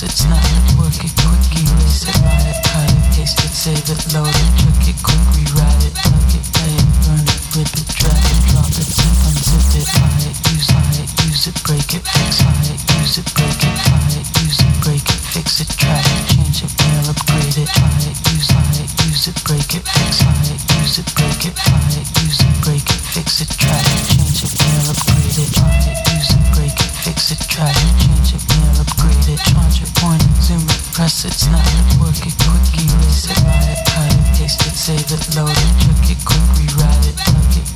it, snap it, work it, quick, erase it, write it, cut it, paste it, save it, load it, check it, quick, rewrite it, plug it, play it, burn it, rip it, drag it, drop it, zip, unzip it, buy it, use it, break it, fix, buy it, use it, break it, buy it, use it, break it, fix it, try it, change it, mail, upgrade it, try it, use it, break it, fix, buy it, use it, break it, buy it, use it, break it, fix it, try it, change it, mail, upgrade it, try it, use it, break it, fix it, try it, change it, mail, upgrade it, charge it, point it, zoom it, press it, snap it, work it, quick, erase it, write it, cut it, paste it, save it, load it, check it, quick, rewrite it, plug it,